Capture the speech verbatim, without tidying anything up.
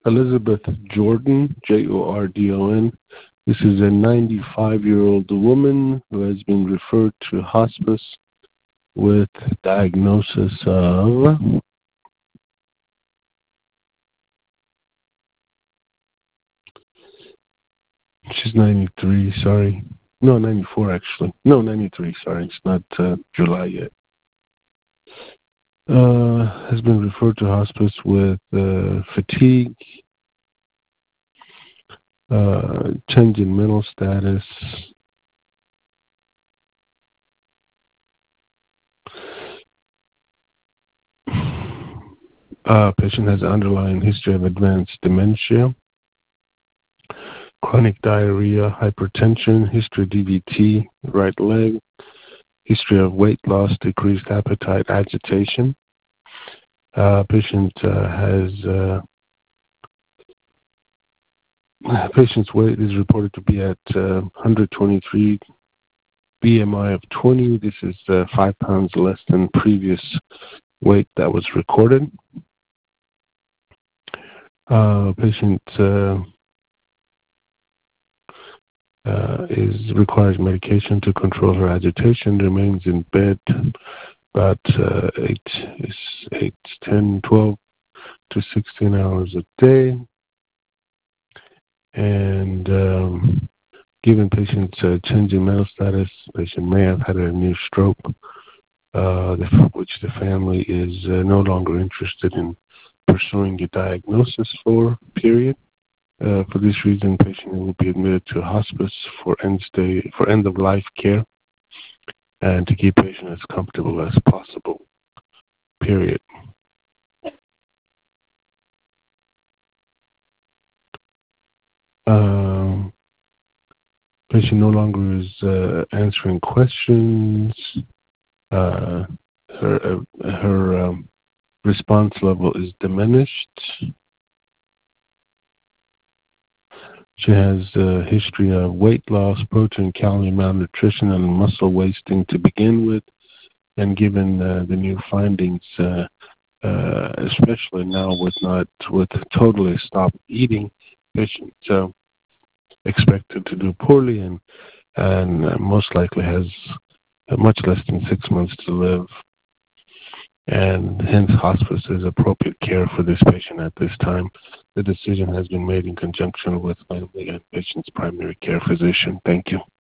Elizabeth Jordan, J O R D O N. This is a ninety-five-year-old woman who has been referred to hospice with diagnosis of she's ninety-three, sorry. No, ninety-four actually. No, ninety-three, sorry. It's not uh, July yet. Uh, has been referred to hospice with uh, fatigue, uh, change in mental status, uh, patient has underlying history of advanced dementia, chronic diarrhea, hypertension, history of D V T, right leg, history of weight loss, decreased appetite, agitation. Uh, patient uh, has uh, patient's weight is reported to be at uh, one hundred twenty-three, B M I of twenty. This is uh, five pounds less than previous weight that was recorded. Uh, patient uh, uh, is requires medication to control her agitation. Remains in bed about uh, eight, eight, ten, twelve to sixteen hours a day. And um, given patient's uh, change in mental status, patient may have had a new stroke, uh, the, which the family is uh, no longer interested in pursuing a diagnosis for, period. Uh, for this reason, patient will be admitted to hospice for end stay, for end of life care, and to keep patient as comfortable as possible, period. Um, patient no longer is uh, answering questions. Uh, her uh, her um, response level is diminished. She has a history of weight loss, protein, calorie malnutrition, and muscle wasting to begin with. And given uh, the new findings, uh, uh, especially now with not with totally stopped eating, patient uh, expected to do poorly and and uh, most likely has uh, much less than six months to live. And hence hospice is appropriate care for this patient at this time. The decision has been made in conjunction with family and patient's primary care physician. Thank you.